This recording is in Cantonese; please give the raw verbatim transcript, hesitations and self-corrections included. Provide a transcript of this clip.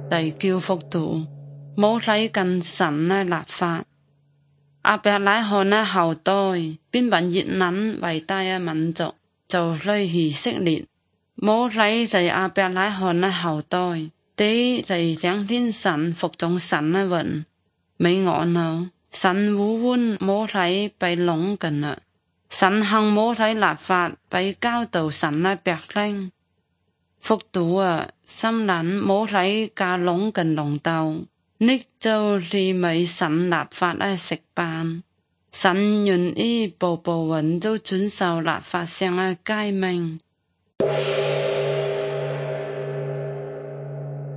就叫復讀，摩西跟神嘅立法。亞伯拉罕嘅後代變為越南偉大嘅民族，就係以色列。摩西就係亞伯拉罕嘅後代，啲就係相信神服從神嘅魂。未按咯，神呼喚摩西被攏緊啦，神向摩西立法，被教導神嘅百姓。復讀啊，心諗摩西加攏緊龍道，呢就是為神立法嘅食辦。神願意步步穩都遵守立法上嘅誡命，